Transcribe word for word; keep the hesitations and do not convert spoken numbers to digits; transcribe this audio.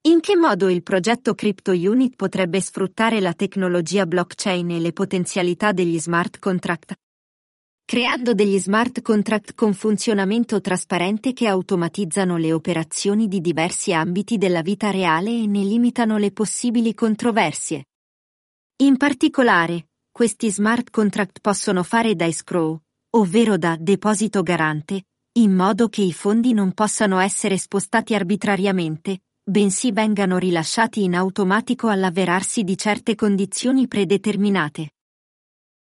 In che modo il progetto CryptoUnit potrebbe sfruttare la tecnologia blockchain e le potenzialità degli smart contract? Creando degli smart contract con funzionamento trasparente che automatizzano le operazioni di diversi ambiti della vita reale e ne limitano le possibili controversie. In particolare, questi smart contract possono fare da escrow, ovvero da deposito garante, in modo che i fondi non possano essere spostati arbitrariamente, bensì vengano rilasciati in automatico all'avverarsi di certe condizioni predeterminate.